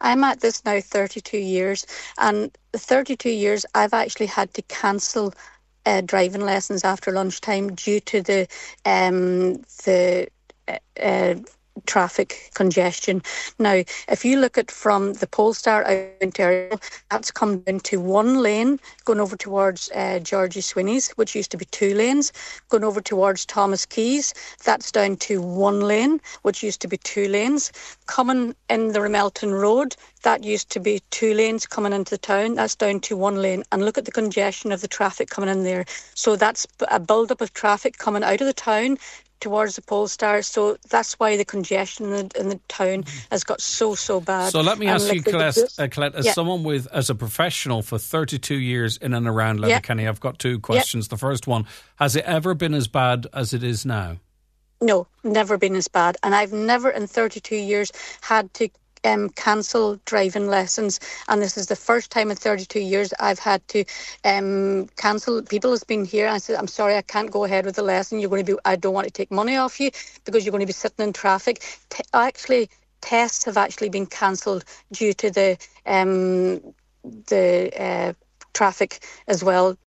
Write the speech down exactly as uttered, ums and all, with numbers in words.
I'm at this now thirty-two years, and the thirty-two years I've actually had to cancel uh, driving lessons after lunchtime due to the um, the uh, uh, traffic congestion. Now, if you look at from the Polestar out in Ontario, that's come down to one lane going over towards uh, Georgie Sweeney's, which used to be two lanes. Going over towards Thomas Keys, that's down to one lane, which used to be two lanes. Coming in the Ramelton Road, that used to be two lanes coming into the town. That's down to one lane. And look at the congestion of the traffic coming in there. So that's a build-up of traffic coming out of the town towards the Polestar. So that's why the congestion in the, in the town has got so, so bad. So let me And ask like you, the- Colette, uh, Colette, as Yeah. someone with, as a professional for thirty-two years in and around Yeah. Letterkenny, I've got two questions. The first one, has it ever been as bad as it is now? No, never been as bad. And I've never in thirty-two years had to um, cancel driving lessons. And this is the first time in thirty-two years I've had to um, cancel. People has been here and I said, I'm sorry, I can't go ahead with the lesson. You're going to be, I don't want to take money off you because you're going to be sitting in traffic. T- actually, tests have actually been cancelled due to the um, the uh, traffic as well.